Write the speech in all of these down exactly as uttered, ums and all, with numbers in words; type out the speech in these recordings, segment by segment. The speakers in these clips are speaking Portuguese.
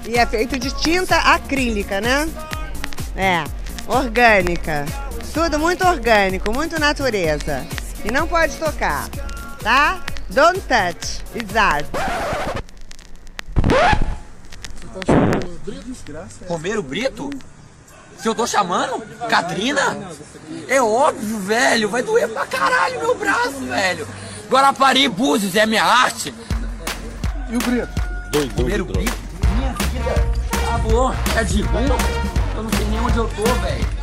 E é feito de tinta acrílica, né? É, orgânica. Tudo muito orgânico, muito natureza. E não pode tocar, tá? Don't touch, it's art. Você tá chamando o Brito? Desgraça. Romero Brito? Se eu tô chamando? Catrina? É óbvio, velho. Vai doer pra caralho meu braço, velho. Guarapari Búzios é minha arte. E o Brito? Doido, Romero Brito? Minha vida. Tá bom. É de rua? Eu não sei nem onde eu tô, velho.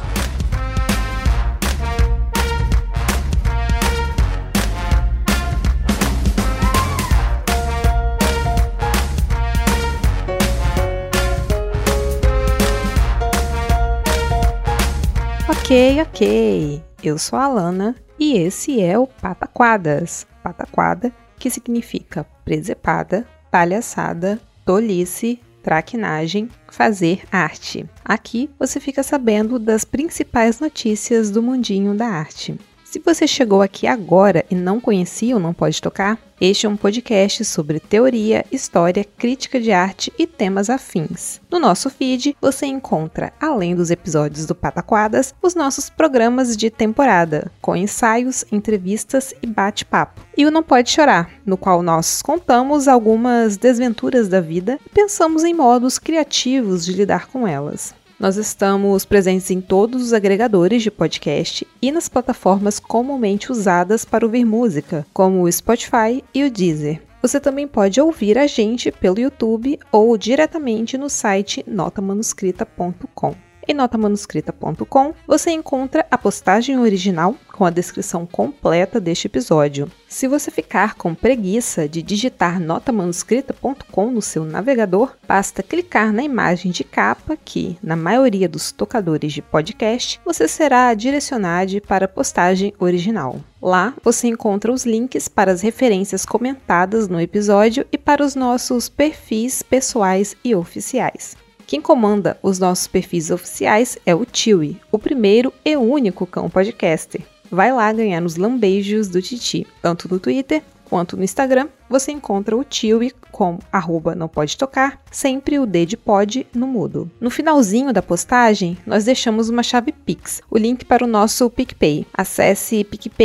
Ok, ok. Eu sou a Alana e esse é o Pataquadas. Pataquada, que significa presepada, palhaçada, tolice, traquinagem, fazer arte. Aqui você fica sabendo das principais notícias do mundinho da arte. Se você chegou aqui agora e não conhecia o Não Pode Tocar, este é um podcast sobre teoria, história, crítica de arte e temas afins. No nosso feed, você encontra, além dos episódios do Pataquadas, os nossos programas de temporada, com ensaios, entrevistas e bate-papo. E o Não Pode Chorar, no qual nós contamos algumas desventuras da vida e pensamos em modos criativos de lidar com elas. Nós estamos presentes em todos os agregadores de podcast e nas plataformas comumente usadas para ouvir música, como o Spotify e o Deezer. Você também pode ouvir a gente pelo YouTube ou diretamente no site nota manuscrita ponto com. Em nota manuscrita ponto com você encontra a postagem original com a descrição completa deste episódio. Se você ficar com preguiça de digitar nota manuscrita ponto com no seu navegador, basta clicar na imagem de capa que, na maioria dos tocadores de podcast, você será direcionado para a postagem original. Lá você encontra os links para as referências comentadas no episódio e para os nossos perfis pessoais e oficiais. Quem comanda os nossos perfis oficiais é o Tiwi, o primeiro e único cão podcaster. Vai lá ganhar os lambeijos do Titi. Tanto no Twitter quanto no Instagram, você encontra o Tiwi como arroba não pode tocar, sempre o D de pod no mudo. No finalzinho da postagem, nós deixamos uma chave Pix, o link para o nosso PicPay. Acesse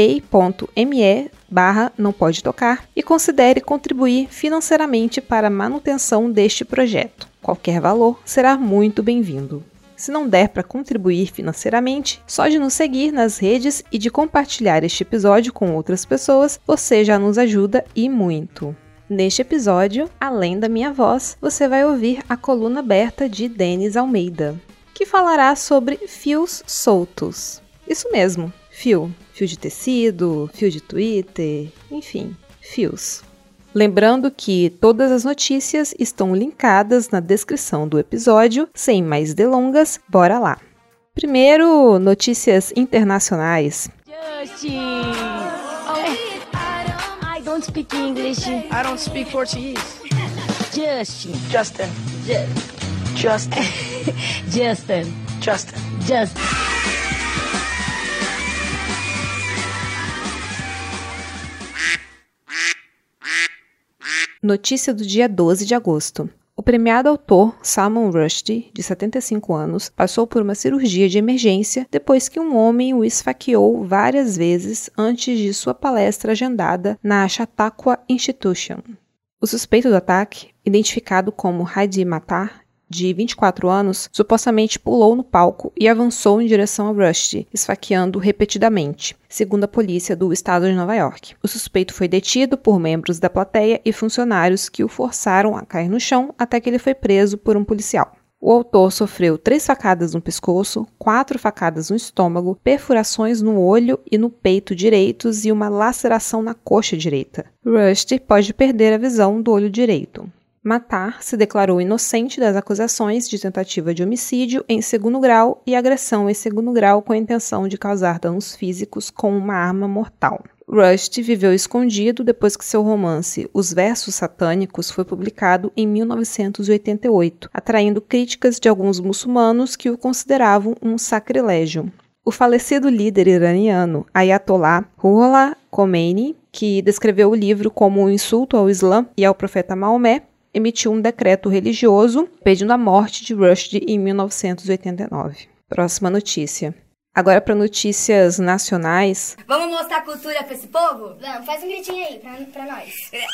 picpay.me barra não pode tocar e considere contribuir financeiramente para a manutenção deste projeto. Qualquer valor será muito bem-vindo. Se não der para contribuir financeiramente, só de nos seguir nas redes e de compartilhar este episódio com outras pessoas, você já nos ajuda e muito. Neste episódio, além da minha voz, você vai ouvir a coluna aberta de Denis Almeida, que falará sobre fios soltos. Isso mesmo, fio. Fio de tecido, fio de Twitter, enfim, fios. Lembrando que todas as notícias estão linkadas na descrição do episódio. Sem mais delongas, bora lá! Primeiro, notícias internacionais. Justin! Oh, I don't speak English. I don't speak Portuguese. Justin. Justin. Ju- Justin. Justin. Justin. Justin. Notícia do dia doze de agosto. O premiado autor Salman Rushdie, de setenta e cinco anos, passou por uma cirurgia de emergência depois que um homem o esfaqueou várias vezes antes de sua palestra agendada na Chautauqua Institution. O suspeito do ataque, identificado como Hadi Matar, de vinte e quatro anos, supostamente pulou no palco e avançou em direção a Rushdie, esfaqueando repetidamente, segundo a polícia do estado de Nova York. O suspeito foi detido por membros da plateia e funcionários que o forçaram a cair no chão até que ele foi preso por um policial. O autor sofreu três facadas no pescoço, quatro facadas no estômago, perfurações no olho e no peito direitos e uma laceração na coxa direita. Rushdie pode perder a visão do olho direito. Matar se declarou inocente das acusações de tentativa de homicídio em segundo grau e agressão em segundo grau com a intenção de causar danos físicos com uma arma mortal. Rushdie viveu escondido depois que seu romance Os Versos Satânicos foi publicado em mil novecentos e oitenta e oito, atraindo críticas de alguns muçulmanos que o consideravam um sacrilégio. O falecido líder iraniano Ayatollah Ruhollah Khomeini, que descreveu o livro como um insulto ao Islã e ao profeta Maomé, emitiu um decreto religioso pedindo a morte de Rushdie em mil novecentos e oitenta e nove. Próxima notícia. Agora para notícias nacionais. Vamos mostrar cultura pra esse povo? Vamos, faz um gritinho aí pra, pra nós.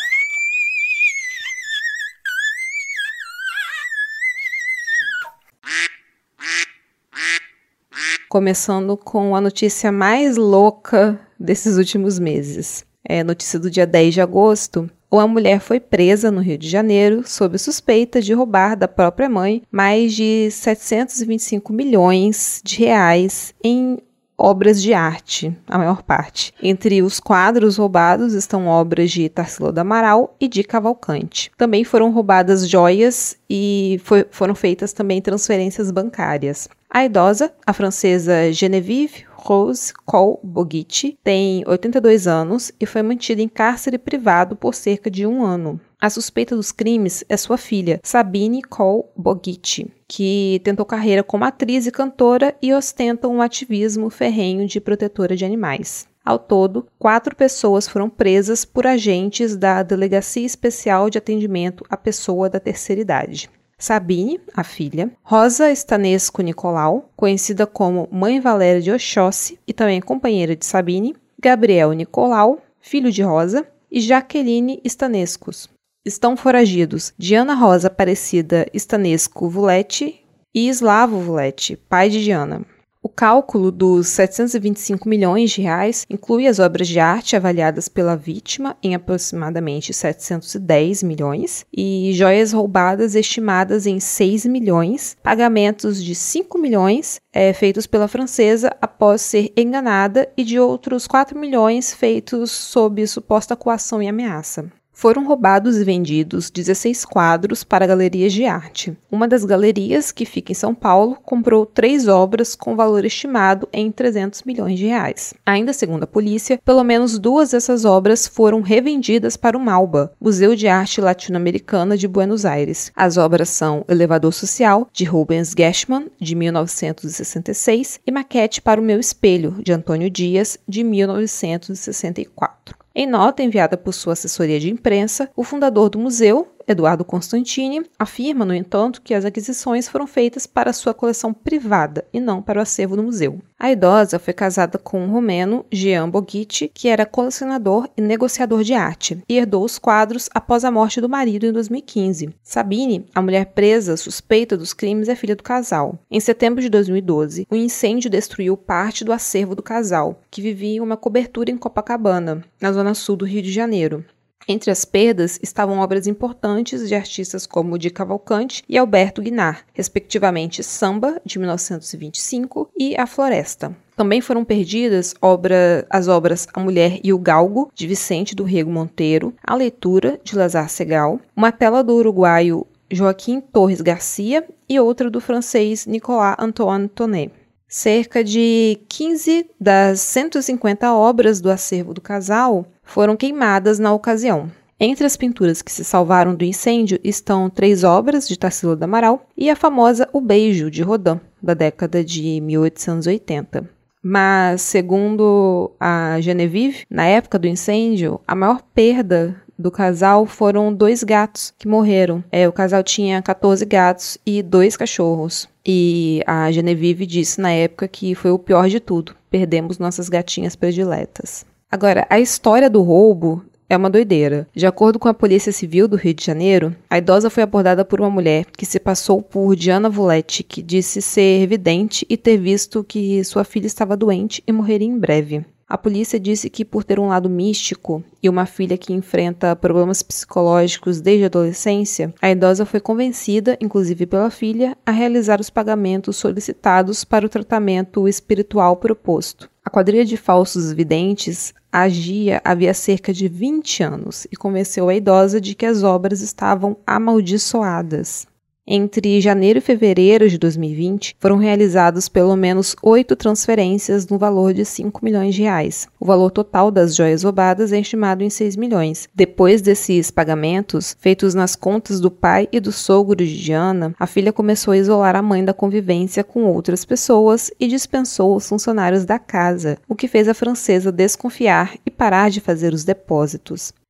Começando com a notícia mais louca desses últimos meses. É notícia do dia dez de agosto. Uma mulher foi presa no Rio de Janeiro sob suspeita de roubar da própria mãe mais de setecentos e vinte e cinco milhões de reais em obras de arte, a maior parte. Entre os quadros roubados estão obras de Tarsila do Amaral e de Cavalcante. Também foram roubadas joias e foi, foram feitas também transferências bancárias. A idosa, a francesa Geneviève Rose Cole-Boguichi, tem oitenta e dois anos e foi mantida em cárcere privado por cerca de um ano. A suspeita dos crimes é sua filha, Sabine Cole-Boguichi, que tentou carreira como atriz e cantora e ostenta um ativismo ferrenho de protetora de animais. Ao todo, quatro pessoas foram presas por agentes da Delegacia Especial de Atendimento à Pessoa da Terceira Idade. Sabine, a filha, Rosa Stanesco Nicolau, conhecida como Mãe Valéria de Oxóssi e também companheira de Sabine, Gabriel Nicolau, filho de Rosa, e Jaqueline Stanescos. Estão foragidos Diana Rosa Aparecida Stanesco Vuletti e Slavo Vuletti, pai de Diana. O cálculo dos setecentos e vinte e cinco milhões de reais inclui as obras de arte avaliadas pela vítima em aproximadamente setecentos e dez milhões e joias roubadas estimadas em seis milhões, pagamentos de cinco milhões é, feitos pela francesa após ser enganada e de outros quatro milhões feitos sob suposta coação e ameaça. Foram roubados e vendidos dezesseis quadros para galerias de arte. Uma das galerias, que fica em São Paulo, comprou três obras com valor estimado em trezentos milhões de reais. Ainda segundo a polícia, pelo menos duas dessas obras foram revendidas para o MALBA, Museu de Arte Latino-Americana de Buenos Aires. As obras são Elevador Social, de Rubens Geschman, de mil novecentos e sessenta e seis, e Maquete para o Meu Espelho, de Antônio Dias, de mil novecentos e sessenta e quatro. Em nota enviada por sua assessoria de imprensa, o fundador do museu, Eduardo Constantini, afirma, no entanto, que as aquisições foram feitas para sua coleção privada e não para o acervo do museu. A idosa foi casada com um romeno, Jean Boguichi, que era colecionador e negociador de arte, e herdou os quadros após a morte do marido em dois mil e quinze. Sabine, a mulher presa suspeita dos crimes, é filha do casal. Em setembro de dois mil e doze, um incêndio destruiu parte do acervo do casal, que vivia em uma cobertura em Copacabana, na zona sul do Rio de Janeiro. Entre as perdas estavam obras importantes de artistas como Di Cavalcante e Alberto Guinar, respectivamente Samba, de mil novecentos e vinte e cinco, e A Floresta. Também foram perdidas obra, as obras A Mulher e o Galgo, de Vicente do Rego Monteiro, A Leitura, de Lazar Segal, uma tela do uruguaio Joaquim Torres Garcia e outra do francês Nicolas Antoine Tonnet. Cerca de quinze das cento e cinquenta obras do acervo do casal foram queimadas na ocasião. Entre as pinturas que se salvaram do incêndio estão três obras de Tarsila do Amaral e a famosa O Beijo, de Rodin, da década de mil oitocentos e oitenta. Mas, segundo a Geneviève, na época do incêndio, a maior perda do casal foram dois gatos que morreram. É, o casal tinha quatorze gatos e dois cachorros. E a Geneviève disse na época que foi o pior de tudo. Perdemos nossas gatinhas prediletas. Agora, a história do roubo é uma doideira. De acordo com a Polícia Civil do Rio de Janeiro, a idosa foi abordada por uma mulher que se passou por Diana Vuletti, que disse ser vidente e ter visto que sua filha estava doente e morreria em breve. A polícia disse que, por ter um lado místico e uma filha que enfrenta problemas psicológicos desde a adolescência, a idosa foi convencida, inclusive pela filha, a realizar os pagamentos solicitados para o tratamento espiritual proposto. A quadrilha de falsos videntes agia havia cerca de vinte anos e convenceu a idosa de que as obras estavam amaldiçoadas. Entre janeiro e fevereiro de dois mil e vinte, foram realizadas pelo menos oito transferências no valor de cinco milhões de reais. O valor total das joias roubadas é estimado em seis milhões. Depois desses pagamentos, feitos nas contas do pai e do sogro de Diana, a filha começou a isolar a mãe da convivência com outras pessoas e dispensou os funcionários da casa, o que fez a francesa desconfiar e parar de fazer os depósitos.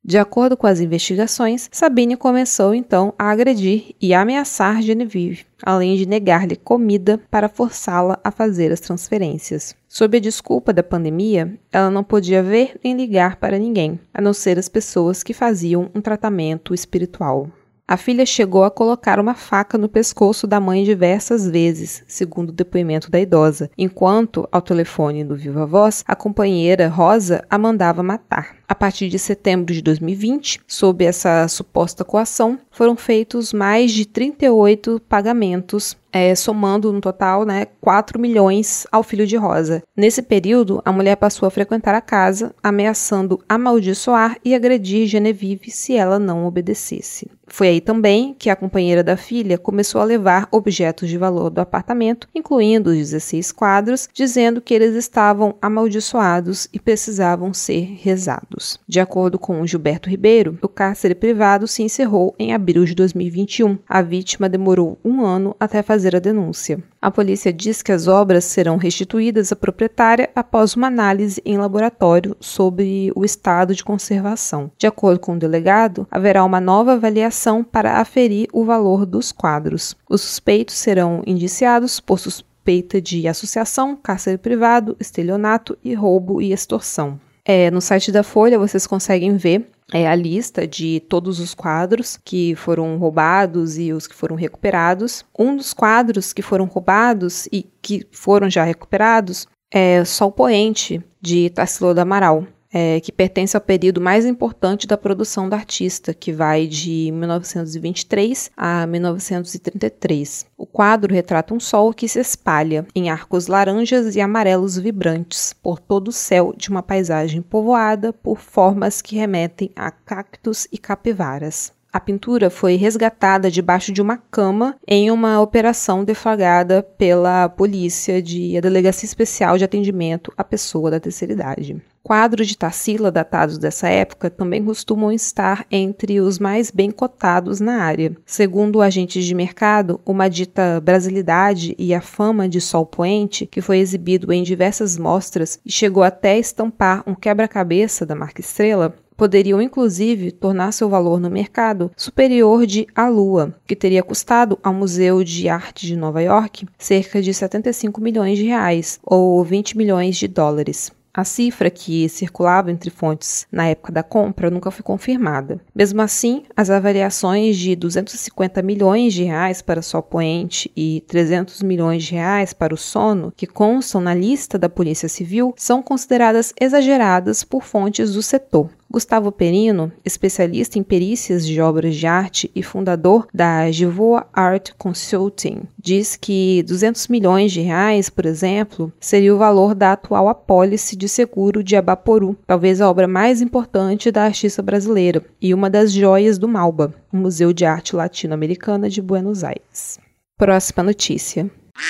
De acordo com as investigações, Sabine começou então a agredir e ameaçar Genevieve, além de negar-lhe comida para forçá-la a fazer as transferências. Sob a desculpa da pandemia, ela não podia ver nem ligar para ninguém, a não ser as pessoas que faziam um tratamento espiritual. A filha chegou a colocar uma faca no pescoço da mãe diversas vezes, segundo o depoimento da idosa, enquanto, ao telefone do Viva Voz, a companheira Rosa a mandava matar. A partir de setembro de dois mil e vinte, sob essa suposta coação, foram feitos mais de trinta e oito pagamentos, é, somando no total né, quatro milhões ao filho de Rosa. Nesse período, a mulher passou a frequentar a casa, ameaçando amaldiçoar e agredir Genevieve se ela não obedecesse. Foi aí também que a companheira da filha começou a levar objetos de valor do apartamento, incluindo os dezesseis quadros, dizendo que eles estavam amaldiçoados e precisavam ser rezados. De acordo com Gilberto Ribeiro, o cárcere privado se encerrou em abril de dois mil e vinte e um. A vítima demorou um ano até fazer a denúncia. A polícia diz que as obras serão restituídas à proprietária após uma análise em laboratório sobre o estado de conservação. De acordo com o delegado, haverá uma nova avaliação para aferir o valor dos quadros. Os suspeitos serão indiciados por suspeita de associação, cárcere privado, estelionato e roubo e extorsão. É, no site da Folha vocês conseguem ver é, a lista de todos os quadros que foram roubados e os que foram recuperados. Um dos quadros que foram roubados e que foram já recuperados é Sol Poente, de Tarsila do Amaral. É, que pertence ao período mais importante da produção da artista, que vai de mil novecentos e vinte e três a mil novecentos e trinta e três. O quadro retrata um sol que se espalha em arcos laranjas e amarelos vibrantes por todo o céu de uma paisagem povoada por formas que remetem a cactos e capivaras. A pintura foi resgatada debaixo de uma cama em uma operação deflagrada pela polícia de a Delegacia Especial de Atendimento à Pessoa da Terceira Idade. Quadros de Tarsila datados dessa época também costumam estar entre os mais bem cotados na área. Segundo agentes de mercado, uma dita brasilidade e a fama de Sol Poente, que foi exibido em diversas mostras e chegou até estampar um quebra-cabeça da marca Estrela, poderiam inclusive tornar seu valor no mercado superior de A Lua, que teria custado ao Museu de Arte de Nova York cerca de setenta e cinco milhões de reais, ou vinte milhões de dólares. A cifra que circulava entre fontes na época da compra nunca foi confirmada. Mesmo assim, as avaliações de duzentos e cinquenta milhões de reais para Sol Poente e trezentos milhões de reais para o Sono, que constam na lista da Polícia Civil, são consideradas exageradas por fontes do setor. Gustavo Perino, especialista em perícias de obras de arte e fundador da Givoa Art Consulting, diz que duzentos milhões de reais, por exemplo, seria o valor da atual apólice de seguro de Abaporu, talvez a obra mais importante da artista brasileira e uma das joias do Malba, o Museu de Arte Latino-Americana de Buenos Aires. Próxima notícia.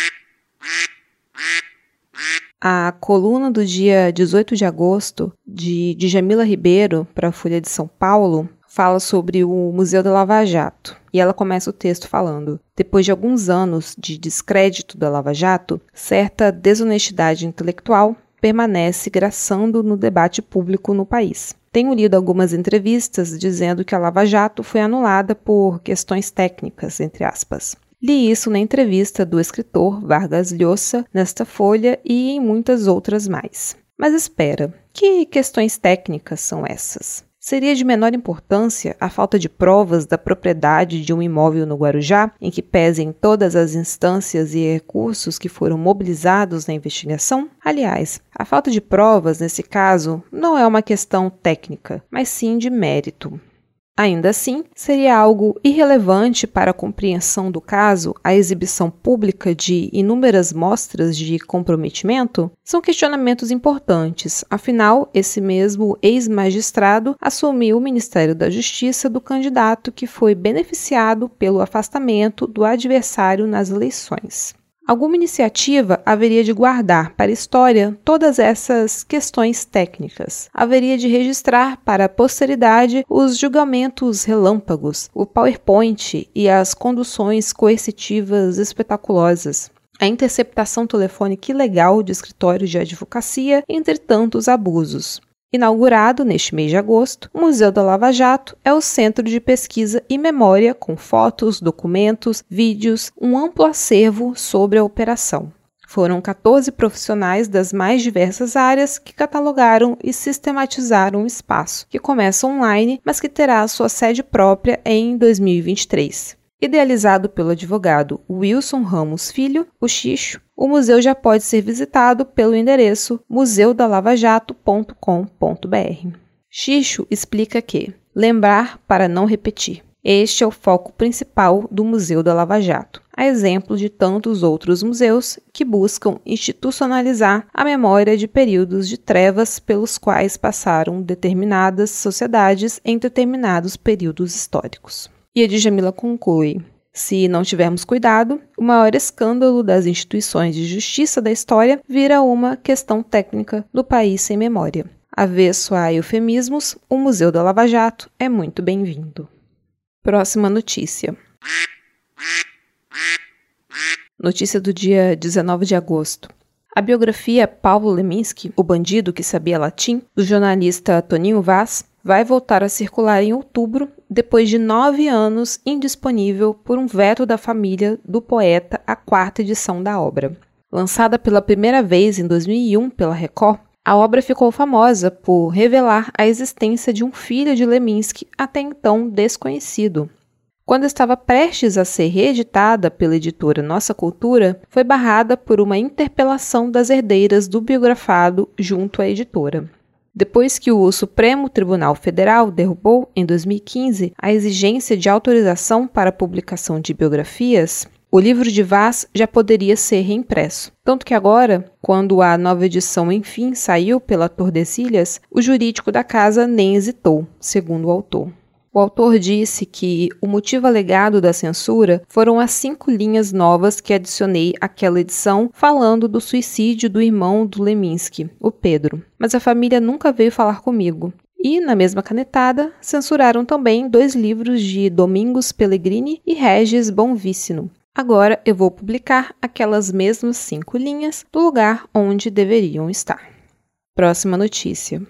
A coluna do dia dezoito de agosto, de Djamila Ribeiro, para a Folha de São Paulo, fala sobre o Museu da Lava Jato. E ela começa o texto falando: depois de alguns anos de descrédito da Lava Jato, certa desonestidade intelectual permanece graçando no debate público no país. Tenho lido algumas entrevistas dizendo que a Lava Jato foi anulada por questões técnicas, entre aspas. Li isso na entrevista do escritor Vargas Llosa nesta Folha e em muitas outras mais. Mas espera, que questões técnicas são essas? Seria de menor importância a falta de provas da propriedade de um imóvel no Guarujá, em que pesem todas as instâncias e recursos que foram mobilizados na investigação? Aliás, a falta de provas, nesse caso, não é uma questão técnica, mas sim de mérito. Ainda assim, seria algo irrelevante para a compreensão do caso a exibição pública de inúmeras mostras de comprometimento? São questionamentos importantes, afinal, esse mesmo ex-magistrado assumiu o Ministério da Justiça do candidato que foi beneficiado pelo afastamento do adversário nas eleições. Alguma iniciativa haveria de guardar para a história todas essas questões técnicas. Haveria de registrar para a posteridade os julgamentos relâmpagos, o PowerPoint e as conduções coercitivas espetaculosas, a interceptação telefônica ilegal de escritórios de advocacia, entre tantos abusos. Inaugurado neste mês de agosto, o Museu da Lava Jato é o centro de pesquisa e memória com fotos, documentos, vídeos, um amplo acervo sobre a operação. Foram quatorze profissionais das mais diversas áreas que catalogaram e sistematizaram o espaço, que começa online, mas que terá sua sede própria em dois mil e vinte e três. Idealizado pelo advogado Wilson Ramos Filho, o Xixo, o museu já pode ser visitado pelo endereço museu da lava jato ponto com ponto b r. Xixo explica que lembrar para não repetir. Este é o foco principal do Museu da Lava Jato, a exemplo de tantos outros museus que buscam institucionalizar a memória de períodos de trevas pelos quais passaram determinadas sociedades em determinados períodos históricos. E a Djamila conclui: se não tivermos cuidado, o maior escândalo das instituições de justiça da história vira uma questão técnica do país sem memória. Avesso a eufemismos, o Museu da Lava Jato é muito bem-vindo. Próxima notícia. Notícia do dia dezenove de agosto. A biografia Pavlo Leminski, o bandido que sabia latim, do jornalista Toninho Vaz, vai voltar a circular em outubro, depois de nove anos indisponível por um veto da família do poeta à quarta edição da obra. Lançada pela primeira vez em dois mil e um pela Record, a obra ficou famosa por revelar a existência de um filho de Leminski até então desconhecido. Quando estava prestes a ser reeditada pela editora Nossa Cultura, foi barrada por uma interpelação das herdeiras do biografado junto à editora. Depois que o Supremo Tribunal Federal derrubou, em dois mil e quinze, a exigência de autorização para a publicação de biografias, o livro de Vaz já poderia ser reimpresso. Tanto que agora, quando a nova edição enfim saiu pela Tordesilhas, o jurídico da casa nem hesitou, segundo o autor. O autor disse que o motivo alegado da censura foram as cinco linhas novas que adicionei àquela edição falando do suicídio do irmão do Leminski, o Pedro. Mas a família nunca veio falar comigo. E, na mesma canetada, censuraram também dois livros de Domingos Pellegrini e Regis Bonvicino. Agora eu vou publicar aquelas mesmas cinco linhas do lugar onde deveriam estar. Próxima notícia.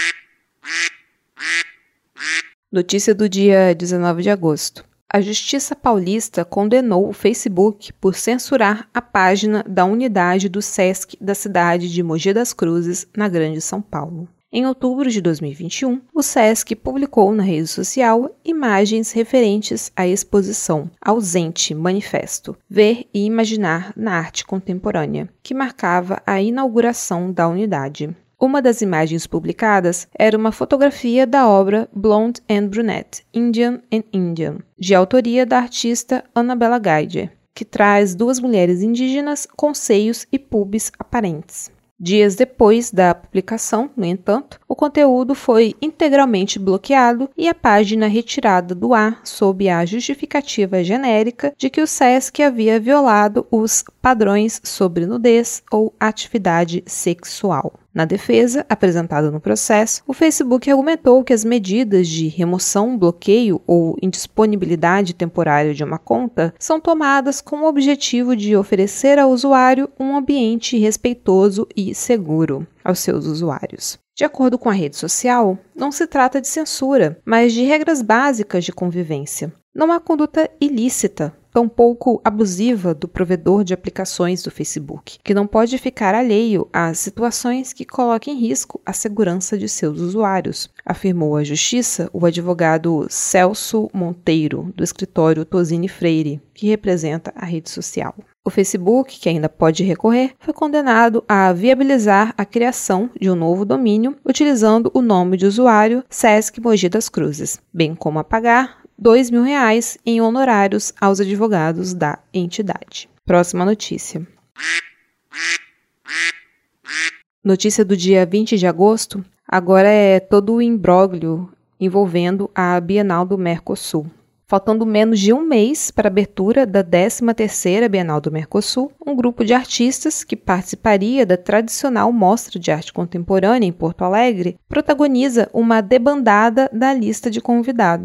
Notícia do dia dezenove de agosto. A Justiça Paulista condenou o Facebook por censurar a página da unidade do SESC da cidade de Mogi das Cruzes, na Grande São Paulo. Em outubro de dois mil e vinte e um, o SESC publicou na rede social imagens referentes à exposição Ausente Manifesto, Ver e Imaginar na Arte Contemporânea, que marcava a inauguração da unidade. Uma das imagens publicadas era uma fotografia da obra Blonde and Brunette, Indian and Indian, de autoria da artista Annabella Geiger, que traz duas mulheres indígenas com seios e pubis aparentes. Dias depois da publicação, no entanto, o conteúdo foi integralmente bloqueado e a página retirada do ar sob a justificativa genérica de que o SESC havia violado os padrões sobre nudez ou atividade sexual. Na defesa, apresentada no processo, o Facebook argumentou que as medidas de remoção, bloqueio ou indisponibilidade temporária de uma conta são tomadas com o objetivo de oferecer ao usuário um ambiente respeitoso e seguro aos seus usuários. De acordo com a rede social, não se trata de censura, mas de regras básicas de convivência. Não há conduta ilícita, tampouco abusiva do provedor de aplicações do Facebook, que não pode ficar alheio a situações que coloquem em risco a segurança de seus usuários, afirmou à Justiça o advogado Celso Monteiro, do escritório Tosini Freire, que representa a rede social. O Facebook, que ainda pode recorrer, foi condenado a viabilizar a criação de um novo domínio utilizando o nome de usuário Sesc Mogi das Cruzes, bem como a pagar dois mil reais em honorários aos advogados da entidade. Próxima notícia. Notícia do dia vinte de agosto. Agora é todo o imbróglio envolvendo a Bienal do Mercosul. Faltando menos de um mês para a abertura da décima terceira Bienal do Mercosul, um grupo de artistas que participaria da tradicional Mostra de Arte Contemporânea em Porto Alegre protagoniza uma debandada da lista de convidados.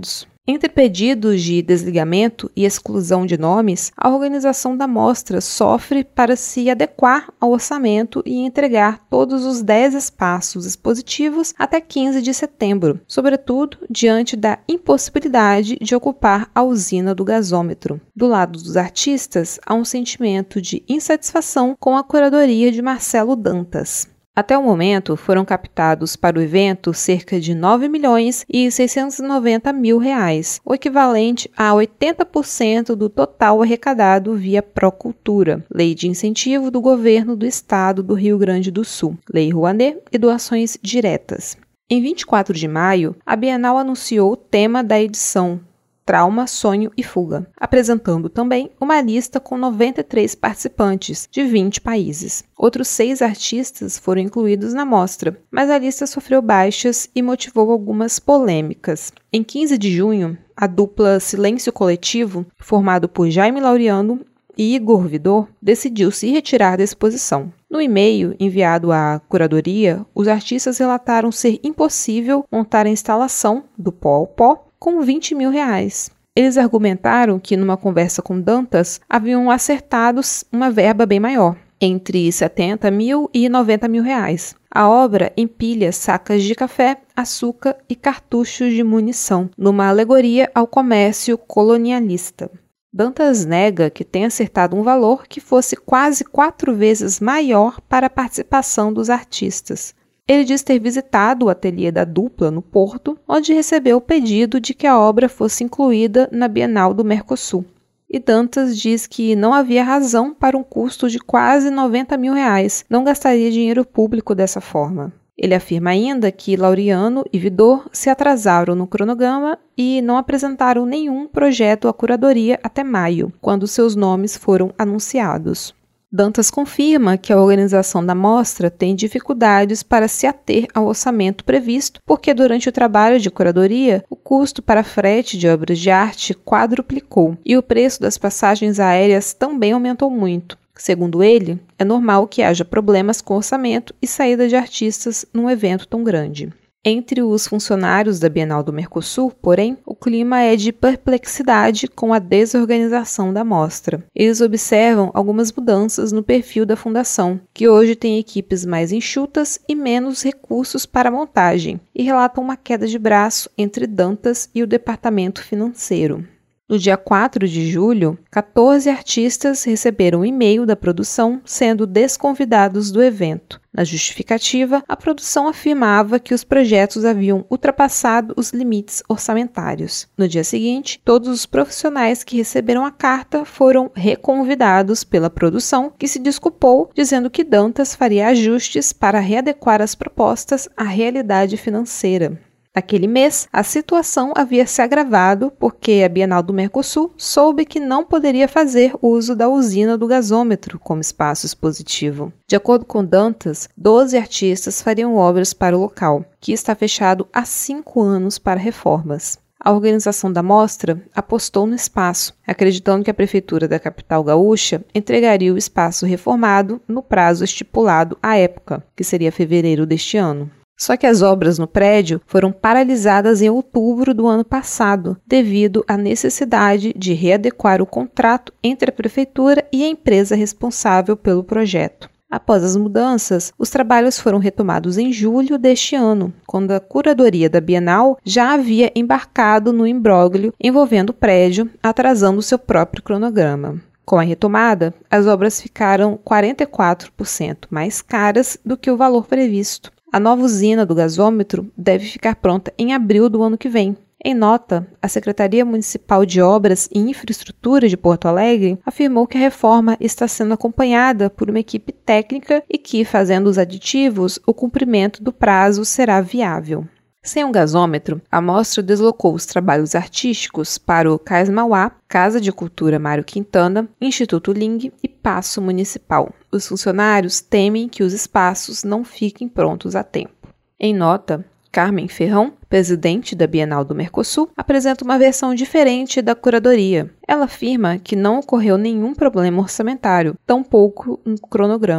Entre pedidos de desligamento e exclusão de nomes, a organização da mostra sofre para se adequar ao orçamento e entregar todos os dez espaços expositivos até quinze de setembro, sobretudo diante da impossibilidade de ocupar a usina do gasômetro. Do lado dos artistas, há um sentimento de insatisfação com a curadoria de Marcelo Dantas. Até o momento, foram captados para o evento cerca de nove milhões e seiscentos e noventa mil reais, o equivalente a oitenta por cento do total arrecadado via Procultura, Lei de Incentivo do Governo do Estado do Rio Grande do Sul, Lei Rouanet e doações diretas. Em vinte e quatro de maio, a Bienal anunciou o tema da edição, Trauma, Sonho e Fuga, apresentando também uma lista com noventa e três participantes, de vinte países. Outros seis artistas foram incluídos na mostra, mas a lista sofreu baixas e motivou algumas polêmicas. Em quinze de junho, a dupla Silêncio Coletivo, formado por Jaime Laureano e Igor Vidor, decidiu se retirar da exposição. No e-mail enviado à curadoria, os artistas relataram ser impossível montar a instalação do pó ao pó com vinte mil reais. Eles argumentaram que, numa conversa com Dantas, haviam acertado uma verba bem maior, entre setenta mil e noventa mil reais. A obra empilha sacas de café, açúcar e cartuchos de munição, numa alegoria ao comércio colonialista. Dantas nega que tenha acertado um valor que fosse quase quatro vezes maior para a participação dos artistas. Ele diz ter visitado o ateliê da dupla no Porto, onde recebeu o pedido de que a obra fosse incluída na Bienal do Mercosul. E Dantas diz que não havia razão para um custo de quase noventa mil reais, não gastaria dinheiro público dessa forma. Ele afirma ainda que Laureano e Vidor se atrasaram no cronograma e não apresentaram nenhum projeto à curadoria até maio, quando seus nomes foram anunciados. Dantas confirma que a organização da mostra tem dificuldades para se ater ao orçamento previsto, porque durante o trabalho de curadoria, o custo para frete de obras de arte quadruplicou e o preço das passagens aéreas também aumentou muito. Segundo ele, é normal que haja problemas com orçamento e saída de artistas num evento tão grande. Entre os funcionários da Bienal do Mercosul, porém, o clima é de perplexidade com a desorganização da mostra. Eles observam algumas mudanças no perfil da fundação, que hoje tem equipes mais enxutas e menos recursos para montagem, e relatam uma queda de braço entre Dantas e o departamento financeiro. No dia quatro de julho, quatorze artistas receberam um e-mail da produção sendo desconvidados do evento. Na justificativa, a produção afirmava que os projetos haviam ultrapassado os limites orçamentários. No dia seguinte, todos os profissionais que receberam a carta foram reconvidados pela produção, que se desculpou, dizendo que Dantas faria ajustes para readequar as propostas à realidade financeira. Naquele mês, a situação havia se agravado porque a Bienal do Mercosul soube que não poderia fazer uso da usina do gasômetro como espaço expositivo. De acordo com Dantas, doze artistas fariam obras para o local, que está fechado há cinco anos para reformas. A organização da mostra apostou no espaço, acreditando que a prefeitura da capital gaúcha entregaria o espaço reformado no prazo estipulado à época, que seria fevereiro deste ano. Só que as obras no prédio foram paralisadas em outubro do ano passado, devido à necessidade de readequar o contrato entre a prefeitura e a empresa responsável pelo projeto. Após as mudanças, os trabalhos foram retomados em julho deste ano, quando a curadoria da Bienal já havia embarcado no imbróglio envolvendo o prédio, atrasando seu próprio cronograma. Com a retomada, as obras ficaram quarenta e quatro por cento mais caras do que o valor previsto. A nova usina do gasômetro deve ficar pronta em abril do ano que vem. Em nota, a Secretaria Municipal de Obras e Infraestrutura de Porto Alegre afirmou que a reforma está sendo acompanhada por uma equipe técnica e que, fazendo os aditivos, o cumprimento do prazo será viável. Sem um gasômetro, a mostra deslocou os trabalhos artísticos para o Cais Mauá, Casa de Cultura Mário Quintana, Instituto Ling e Paço Municipal. Os funcionários temem que os espaços não fiquem prontos a tempo. Em nota, Carmen Ferrão, presidente da Bienal do Mercosul, apresenta uma versão diferente da curadoria. Ela afirma que não ocorreu nenhum problema orçamentário, tampouco um cronograma.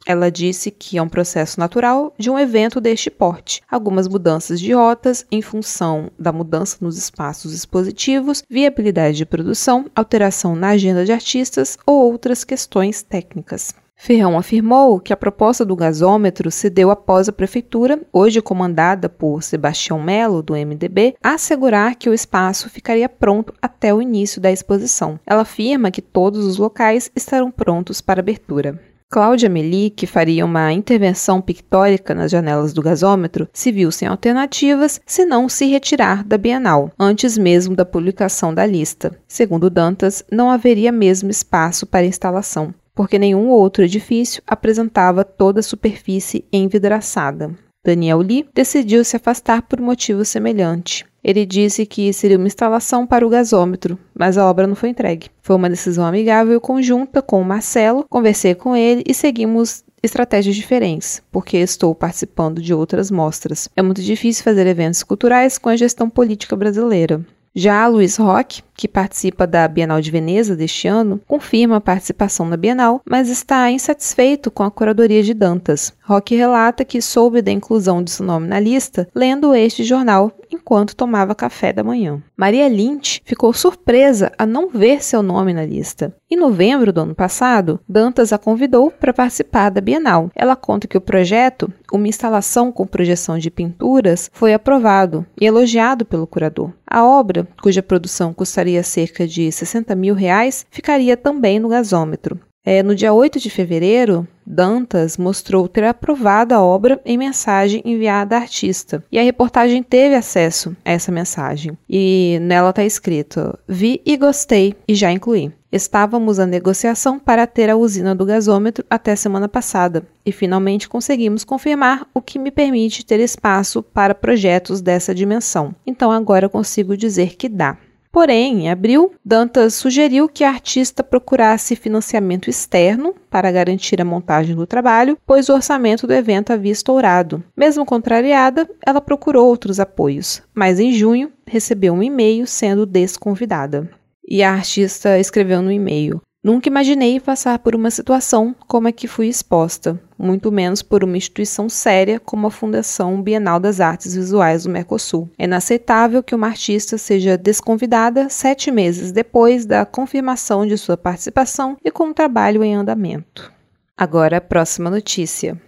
Ela disse que é um processo natural de um evento deste porte. Algumas mudanças de rotas em função da mudança nos espaços expositivos, viabilidade de produção, alteração na agenda de artistas ou outras questões técnicas. Ferrão afirmou que a proposta do gasômetro se deu após a prefeitura, hoje comandada por Sebastião Melo, do M D B, assegurar que o espaço ficaria pronto até o início da exposição. Ela afirma que todos os locais estarão prontos para abertura. Cláudia Meli, que faria uma intervenção pictórica nas janelas do gasômetro, se viu sem alternativas se não se retirar da Bienal, antes mesmo da publicação da lista. Segundo Dantas, não haveria mesmo espaço para instalação, porque nenhum outro edifício apresentava toda a superfície envidraçada. Daniel Lee decidiu se afastar por motivo semelhante. Ele disse que seria uma instalação para o gasômetro, mas a obra não foi entregue. Foi uma decisão amigável e conjunta com o Marcelo, conversei com ele e seguimos estratégias diferentes, porque estou participando de outras mostras. É muito difícil fazer eventos culturais com a gestão política brasileira. Já Luiz Roque, que participa da Bienal de Veneza deste ano, confirma a participação na Bienal, mas está insatisfeito com a curadoria de Dantas. Roque relata que soube da inclusão de seu nome na lista lendo este jornal enquanto tomava café da manhã. Maria Lynch ficou surpresa a não ver seu nome na lista. Em novembro do ano passado, Dantas a convidou para participar da Bienal. Ela conta que o projeto, uma instalação com projeção de pinturas, foi aprovado e elogiado pelo curador. A obra, cuja produção custaria cerca de sessenta mil reais, ficaria também no gasômetro. É, no dia oito de fevereiro, Dantas mostrou ter aprovado a obra em mensagem enviada à artista. E a reportagem teve acesso a essa mensagem. E nela está escrito: vi e gostei e já incluí. Estávamos na negociação para ter a usina do gasômetro até semana passada. E finalmente conseguimos confirmar, o que me permite ter espaço para projetos dessa dimensão. Então agora consigo dizer que dá. Porém, em abril, Dantas sugeriu que a artista procurasse financiamento externo para garantir a montagem do trabalho, pois o orçamento do evento havia estourado. Mesmo contrariada, ela procurou outros apoios, mas em junho recebeu um e-mail sendo desconvidada. E a artista escreveu no e-mail: nunca imaginei passar por uma situação como a que fui exposta, muito menos por uma instituição séria como a Fundação Bienal das Artes Visuais do Mercosul. É inaceitável que uma artista seja desconvidada sete meses depois da confirmação de sua participação e com o trabalho em andamento. Agora, a próxima notícia.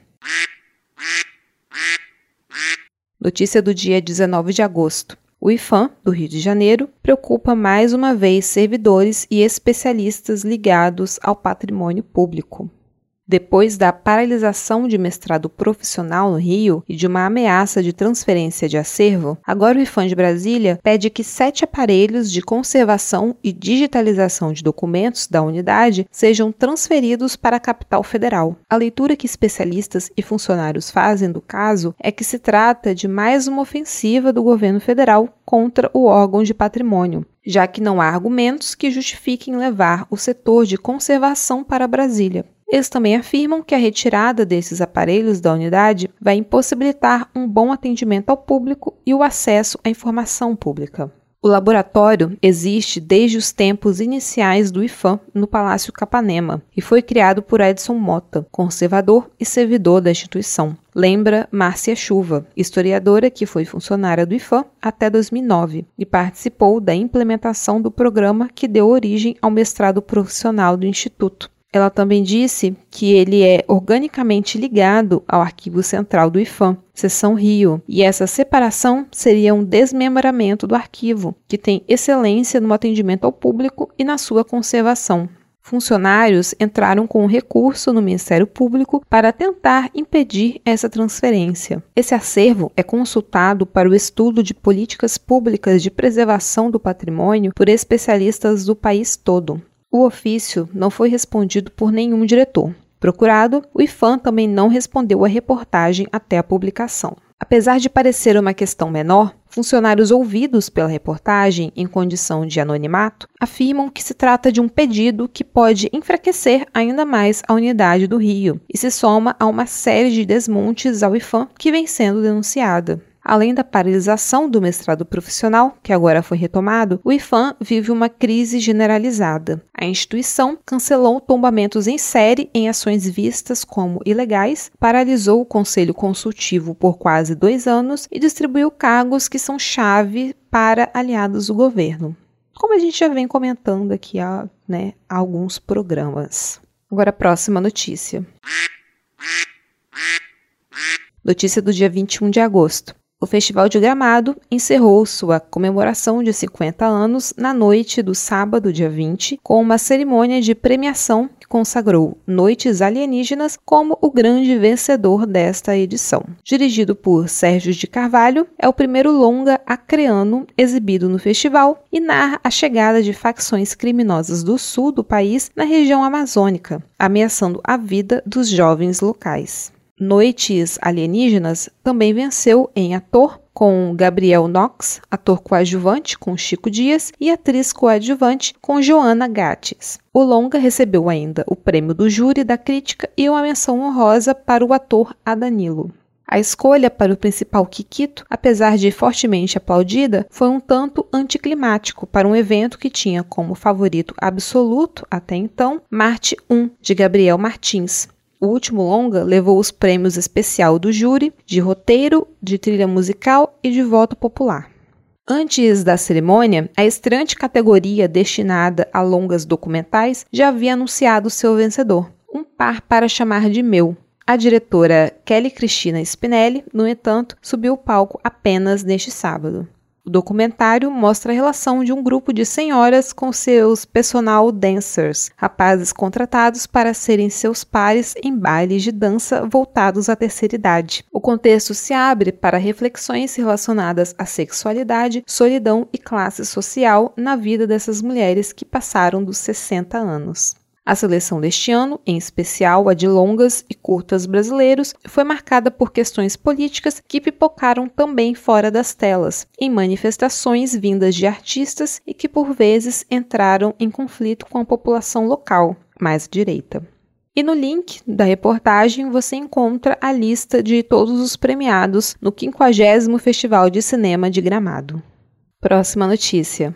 Notícia do dia dezenove de agosto. O IPHAN, do Rio de Janeiro, preocupa mais uma vez servidores e especialistas ligados ao patrimônio público. Depois da paralisação de mestrado profissional no Rio e de uma ameaça de transferência de acervo, agora o IPHAN de Brasília pede que sete aparelhos de conservação e digitalização de documentos da unidade sejam transferidos para a capital federal. A leitura que especialistas e funcionários fazem do caso é que se trata de mais uma ofensiva do governo federal contra o órgão de patrimônio, já que não há argumentos que justifiquem levar o setor de conservação para Brasília. Eles também afirmam que a retirada desses aparelhos da unidade vai impossibilitar um bom atendimento ao público e o acesso à informação pública. O laboratório existe desde os tempos iniciais do IPHAN no Palácio Capanema e foi criado por Edson Mota, conservador e servidor da instituição. Lembra Márcia Chuva, historiadora que foi funcionária do IPHAN até dois mil e nove e participou da implementação do programa que deu origem ao mestrado profissional do Instituto. Ela também disse que ele é organicamente ligado ao Arquivo Central do IPHAN, Seção Rio, e essa separação seria um desmembramento do arquivo, que tem excelência no atendimento ao público e na sua conservação. Funcionários entraram com um recurso no Ministério Público para tentar impedir essa transferência. Esse acervo é consultado para o estudo de políticas públicas de preservação do patrimônio por especialistas do país todo. O ofício não foi respondido por nenhum diretor. Procurado, o IPHAN também não respondeu à reportagem até a publicação. Apesar de parecer uma questão menor, funcionários ouvidos pela reportagem em condição de anonimato afirmam que se trata de um pedido que pode enfraquecer ainda mais a unidade do Rio e se soma a uma série de desmontes ao IPHAN que vem sendo denunciada. Além da paralisação do mestrado profissional, que agora foi retomado, o IPHAN vive uma crise generalizada. A instituição cancelou tombamentos em série em ações vistas como ilegais, paralisou o Conselho Consultivo por quase dois anos e distribuiu cargos que são chave para aliados do governo. Como a gente já vem comentando aqui há, né, há alguns programas. Agora a próxima notícia. Notícia do dia vinte e um de agosto. O Festival de Gramado encerrou sua comemoração de cinquenta anos na noite do sábado, dia vinte, com uma cerimônia de premiação que consagrou Noites Alienígenas como o grande vencedor desta edição. Dirigido por Sérgio de Carvalho, é o primeiro longa acreano exibido no festival e narra a chegada de facções criminosas do sul do país na região amazônica, ameaçando a vida dos jovens locais. Noites Alienígenas também venceu em ator com Gabriel Knox, ator coadjuvante com Chico Dias e atriz coadjuvante com Joana Gatis. O longa recebeu ainda o prêmio do júri da crítica e uma menção honrosa para o ator Adanilo. A escolha para o principal Kikito, apesar de fortemente aplaudida, foi um tanto anticlimático para um evento que tinha como favorito absoluto, até então, Marte um, de Gabriel Martins. O último longa levou os prêmios especial do júri, de roteiro, de trilha musical e de voto popular. Antes da cerimônia, a estreante categoria destinada a longas documentais já havia anunciado seu vencedor, Um Par para Chamar de Meu. A diretora Kelly Cristina Spinelli, no entanto, subiu ao palco apenas neste sábado. O documentário mostra a relação de um grupo de senhoras com seus personal dancers, rapazes contratados para serem seus pares em bailes de dança voltados à terceira idade. O contexto se abre para reflexões relacionadas à sexualidade, solidão e classe social na vida dessas mulheres que passaram dos sessenta anos. A seleção deste ano, em especial a de longas e curtas brasileiros, foi marcada por questões políticas que pipocaram também fora das telas, em manifestações vindas de artistas e que por vezes entraram em conflito com a população local, mais à direita. E no link da reportagem você encontra a lista de todos os premiados no quinquagésimo Festival de Cinema de Gramado. Próxima notícia.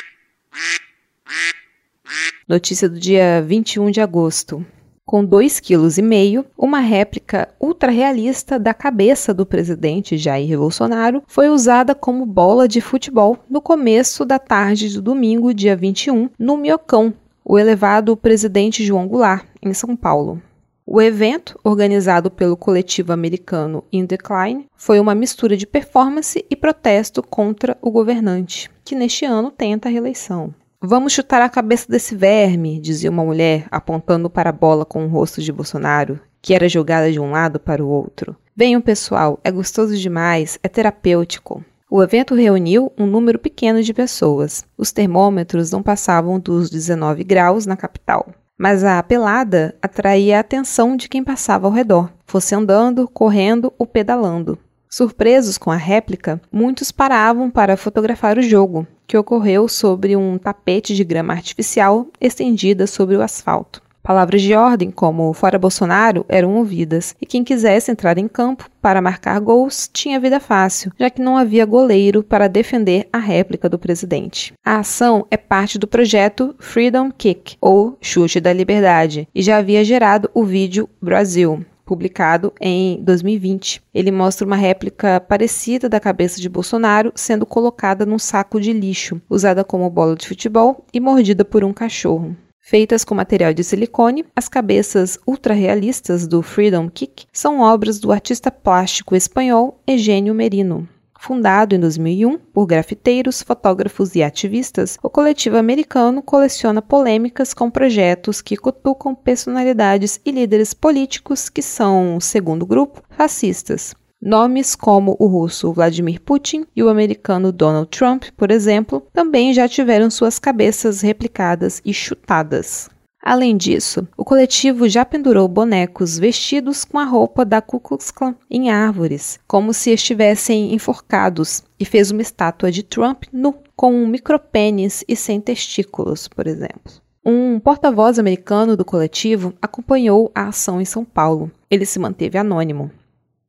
Notícia do dia vinte e um de agosto. Com dois vírgula cinco quilos, uma réplica ultra-realista da cabeça do presidente Jair Bolsonaro foi usada como bola de futebol no começo da tarde do domingo, dia vinte e um, no Miocão, o elevado Presidente João Goulart, em São Paulo. O evento, organizado pelo coletivo americano In Decline, foi uma mistura de performance e protesto contra o governante, que neste ano tenta a reeleição. Vamos chutar a cabeça desse verme, dizia uma mulher, apontando para a bola com o rosto de Bolsonaro, que era jogada de um lado para o outro. Venham, pessoal, é gostoso demais, é terapêutico. O evento reuniu um número pequeno de pessoas. Os termômetros não passavam dos dezenove graus na capital. Mas a pelada atraía a atenção de quem passava ao redor, fosse andando, correndo ou pedalando. Surpresos com a réplica, muitos paravam para fotografar o jogo, que ocorreu sobre um tapete de grama artificial estendida sobre o asfalto. Palavras de ordem como "Fora Bolsonaro" eram ouvidas, e quem quisesse entrar em campo para marcar gols tinha vida fácil, já que não havia goleiro para defender a réplica do presidente. A ação é parte do projeto Freedom Kick, ou Chute da Liberdade, e já havia gerado o vídeo Brasil, publicado em dois mil e vinte. Ele mostra uma réplica parecida da cabeça de Bolsonaro sendo colocada num saco de lixo, usada como bola de futebol e mordida por um cachorro. Feitas com material de silicone, as cabeças ultra-realistas do Freedom Kick são obras do artista plástico espanhol Egênio Merino. Fundado em dois mil e um por grafiteiros, fotógrafos e ativistas, o coletivo americano coleciona polêmicas com projetos que cutucam personalidades e líderes políticos que são, segundo o grupo, fascistas. Nomes como o russo Vladimir Putin e o americano Donald Trump, por exemplo, também já tiveram suas cabeças replicadas e chutadas. Além disso, o coletivo já pendurou bonecos vestidos com a roupa da Ku Klux Klan em árvores, como se estivessem enforcados, e fez uma estátua de Trump nu, com um micropênis e sem testículos, por exemplo. Um porta-voz americano do coletivo acompanhou a ação em São Paulo. Ele se manteve anônimo.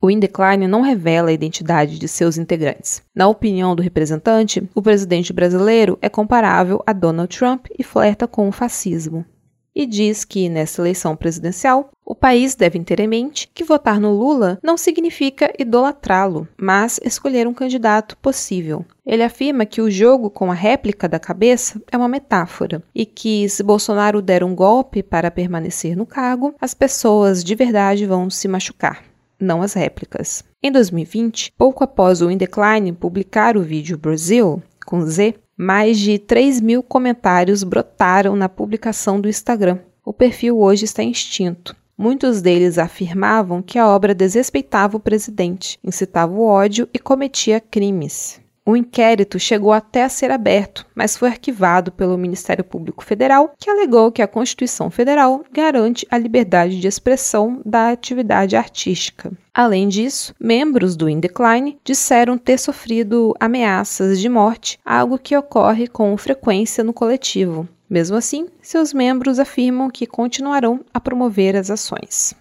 O In Decline não revela a identidade de seus integrantes. Na opinião do representante, o presidente brasileiro é comparável a Donald Trump e flerta com o fascismo. E diz que, nessa eleição presidencial, o país deve ter em mente que votar no Lula não significa idolatrá-lo, mas escolher um candidato possível. Ele afirma que o jogo com a réplica da cabeça é uma metáfora e que, se Bolsonaro der um golpe para permanecer no cargo, as pessoas de verdade vão se machucar, não as réplicas. Em dois mil e vinte, pouco após o In Decline publicar o vídeo Brasil, com Z, mais de três mil comentários brotaram na publicação do Instagram. O perfil hoje está extinto. Muitos deles afirmavam que a obra desrespeitava o presidente, incitava o ódio e cometia crimes. O inquérito chegou até a ser aberto, mas foi arquivado pelo Ministério Público Federal, que alegou que a Constituição Federal garante a liberdade de expressão da atividade artística. Além disso, membros do In Decline disseram ter sofrido ameaças de morte, algo que ocorre com frequência no coletivo. Mesmo assim, seus membros afirmam que continuarão a promover as ações.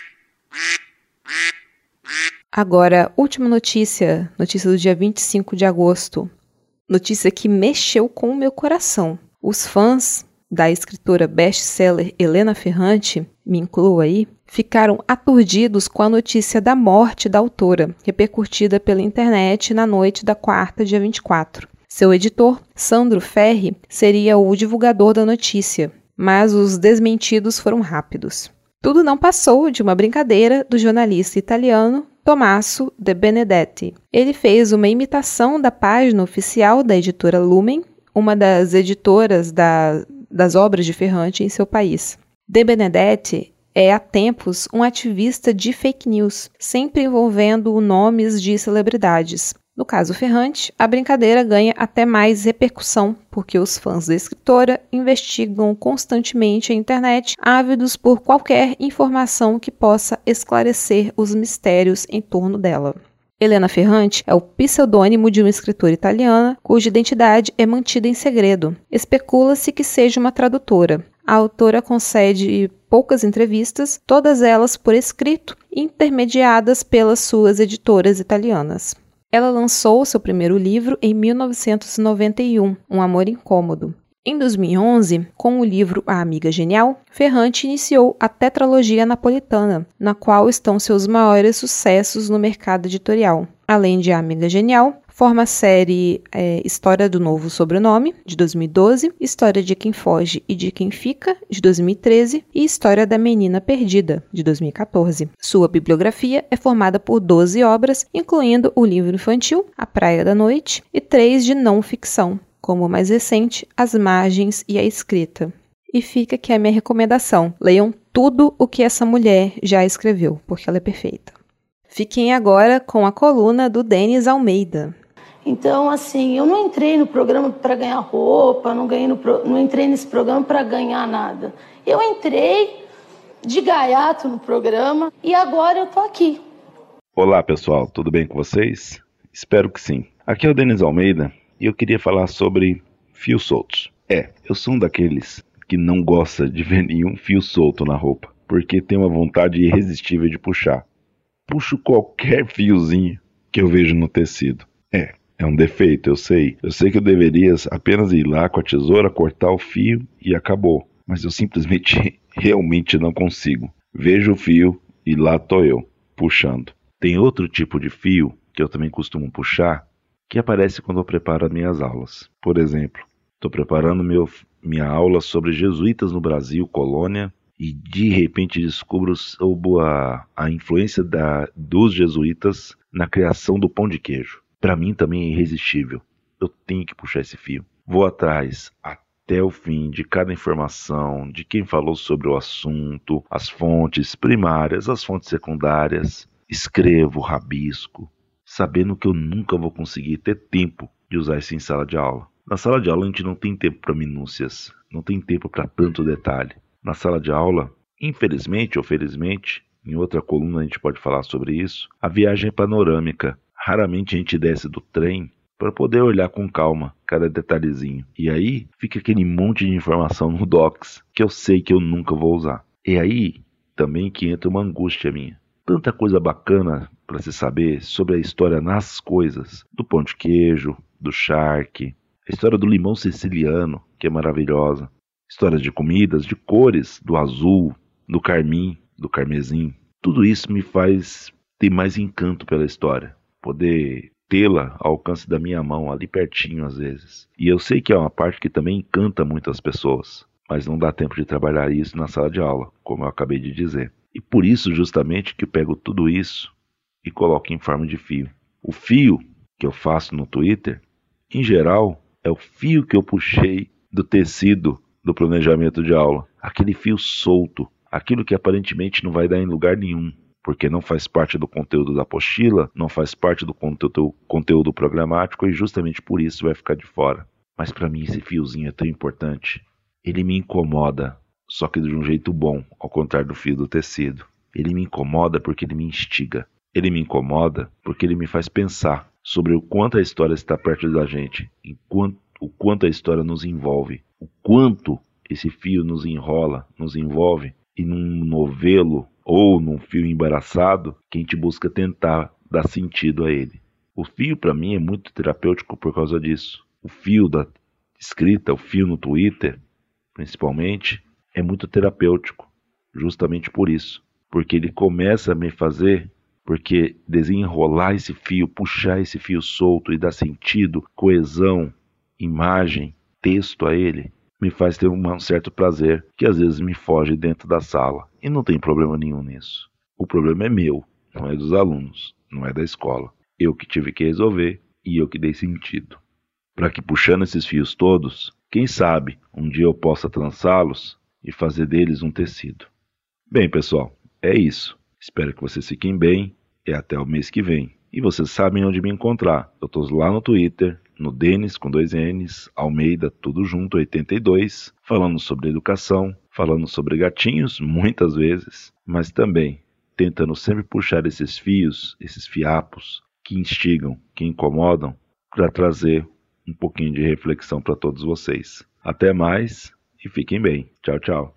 Agora, última notícia, notícia do dia vinte e cinco de agosto. Notícia que mexeu com o meu coração. Os fãs da escritora best-seller Helena Ferrante, me incluo aí, ficaram aturdidos com a notícia da morte da autora, repercutida pela internet na noite da quarta, dia vinte e quatro. Seu editor, Sandro Ferri, seria o divulgador da notícia, mas os desmentidos foram rápidos. Tudo não passou de uma brincadeira do jornalista italiano Tommaso De Benedetti. Ele fez uma imitação da página oficial da editora Lumen, uma das editoras da, das obras de Ferrante em seu país. De Benedetti é há tempos um ativista de fake news, sempre envolvendo nomes de celebridades. No caso Ferrante, a brincadeira ganha até mais repercussão, porque os fãs da escritora investigam constantemente a internet, ávidos por qualquer informação que possa esclarecer os mistérios em torno dela. Helena Ferrante é o pseudônimo de uma escritora italiana, cuja identidade é mantida em segredo. Especula-se que seja uma tradutora. A autora concede poucas entrevistas, todas elas por escrito, intermediadas pelas suas editoras italianas. Ela lançou seu primeiro livro em mil novecentos e noventa e um, Um Amor Incômodo. Em dois mil e onze, com o livro A Amiga Genial, Ferrante iniciou a tetralogia napolitana, na qual estão seus maiores sucessos no mercado editorial. Além de A Amiga Genial, forma a série é, História do Novo Sobrenome, de dois mil e doze, História de Quem Foge e de Quem Fica, de dois mil e treze, e História da Menina Perdida, de dois mil e quatorze. Sua bibliografia é formada por doze obras, incluindo o livro infantil A Praia da Noite e três de não ficção, como o mais recente, As Margens e a Escrita. E fica aqui a minha recomendação: leiam tudo o que essa mulher já escreveu, porque ela é perfeita. Fiquem agora com a coluna do Denis Almeida. Então, assim, eu não entrei no programa para ganhar roupa, não, ganhei no pro... não entrei nesse programa para ganhar nada. Eu entrei de gaiato no programa e agora eu tô aqui. Olá, pessoal, tudo bem com vocês? Espero que sim. Aqui é o Denis Almeida e eu queria falar sobre fios soltos. É, eu sou um daqueles que não gosta de ver nenhum fio solto na roupa, porque tem uma vontade irresistível de puxar. Puxo qualquer fiozinho que eu vejo no tecido. É, é um defeito, eu sei. Eu sei que eu deveria apenas ir lá com a tesoura, cortar o fio e acabou. Mas eu simplesmente, realmente não consigo. Vejo o fio e lá tô eu, puxando. Tem outro tipo de fio que eu também costumo puxar, que aparece quando eu preparo as minhas aulas. Por exemplo, estou preparando meu, minha aula sobre jesuítas no Brasil, colônia, e de repente descubro a, a influência da, dos jesuítas na criação do pão de queijo. Para mim também é irresistível. Eu tenho que puxar esse fio. Vou atrás até o fim de cada informação, de quem falou sobre o assunto, as fontes primárias, as fontes secundárias. Escrevo, rabisco, sabendo que eu nunca vou conseguir ter tempo de usar isso em sala de aula. Na sala de aula a gente não tem tempo para minúcias, não tem tempo para tanto detalhe. Na sala de aula, infelizmente ou felizmente, em outra coluna a gente pode falar sobre isso, a viagem é panorâmica. Raramente a gente desce do trem para poder olhar com calma cada detalhezinho. E aí fica aquele monte de informação no Docs que eu sei que eu nunca vou usar. E aí também que entra uma angústia minha. Tanta coisa bacana para se saber sobre a história nas coisas, do pão de queijo, do charque, a história do limão siciliano, que é maravilhosa, histórias de comidas, de cores, do azul, do carmim, do carmesim. Tudo isso me faz ter mais encanto pela história, poder tê-la ao alcance da minha mão, ali pertinho às vezes. E eu sei que é uma parte que também encanta muitas pessoas, mas não dá tempo de trabalhar isso na sala de aula, como eu acabei de dizer. E por isso justamente que eu pego tudo isso e coloco em forma de fio. O fio que eu faço no Twitter, em geral, é o fio que eu puxei do tecido do planejamento de aula. Aquele fio solto, aquilo que aparentemente não vai dar em lugar nenhum, porque não faz parte do conteúdo da apostila, não faz parte do conteúdo, conteúdo programático e justamente por isso vai ficar de fora. Mas para mim esse fiozinho é tão importante. Ele me incomoda, só que de um jeito bom, ao contrário do fio do tecido. Ele me incomoda porque ele me instiga. Ele me incomoda porque ele me faz pensar sobre o quanto a história está perto da gente, enquanto, o quanto a história nos envolve, o quanto esse fio nos enrola, nos envolve, e num novelo ou num fio embaraçado que a gente busca tentar dar sentido a ele. O fio para mim é muito terapêutico por causa disso. O fio da escrita, o fio no Twitter, principalmente, é muito terapêutico, justamente por isso. Porque ele começa a me fazer, porque desenrolar esse fio, puxar esse fio solto e dar sentido, coesão, imagem, texto a ele, me faz ter um certo prazer que às vezes me foge dentro da sala. E não tem problema nenhum nisso. O problema é meu, não é dos alunos, não é da escola. Eu que tive que resolver e eu que dei sentido. Para que puxando esses fios todos, quem sabe um dia eu possa trançá-los e fazer deles um tecido. Bem, pessoal, é isso. Espero que vocês fiquem bem e até o mês que vem. E vocês sabem onde me encontrar. Eu estou lá no Twitter, no Denis com dois N's, Almeida, tudo junto, oitenta e dois, falando sobre educação, falando sobre gatinhos, muitas vezes, mas também tentando sempre puxar esses fios, esses fiapos que instigam, que incomodam, para trazer um pouquinho de reflexão para todos vocês. Até mais e fiquem bem. Tchau, tchau.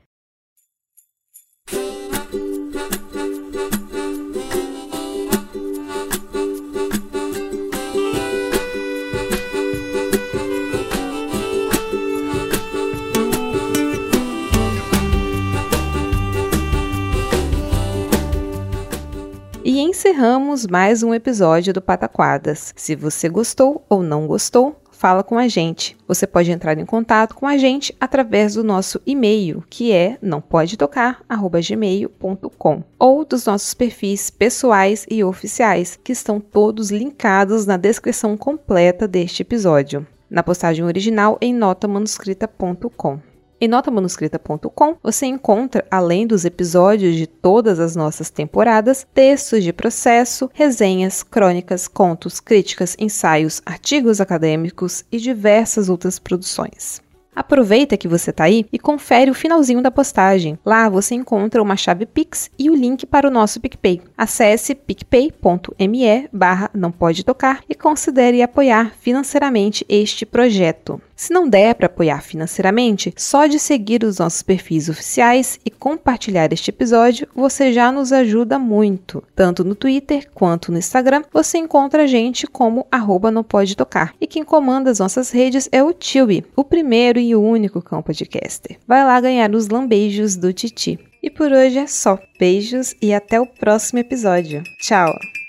E encerramos mais um episódio do Pataquadas. Se você gostou ou não gostou, fala com a gente. Você pode entrar em contato com a gente através do nosso e-mail, que é não pode tocar arroba gmail ponto com, ou dos nossos perfis pessoais e oficiais, que estão todos linkados na descrição completa deste episódio, na postagem original em nota manuscrita ponto com. Em nota manuscrita ponto com, você encontra, além dos episódios de todas as nossas temporadas, textos de processo, resenhas, crônicas, contos, críticas, ensaios, artigos acadêmicos e diversas outras produções. Aproveita que você está aí e confere o finalzinho da postagem. Lá você encontra uma chave Pix e o link para o nosso PicPay. Acesse picpay ponto me barra não pode tocar e considere apoiar financeiramente este projeto. Se não der para apoiar financeiramente, só de seguir os nossos perfis oficiais e compartilhar este episódio, você já nos ajuda muito. Tanto no Twitter quanto no Instagram, você encontra a gente como arroba não pode tocar. E quem comanda as nossas redes é o Tiwi, o primeiro e o único cão podcaster. Vai lá ganhar os lambeijos do Titi. E por hoje é só. Beijos e até o próximo episódio. Tchau!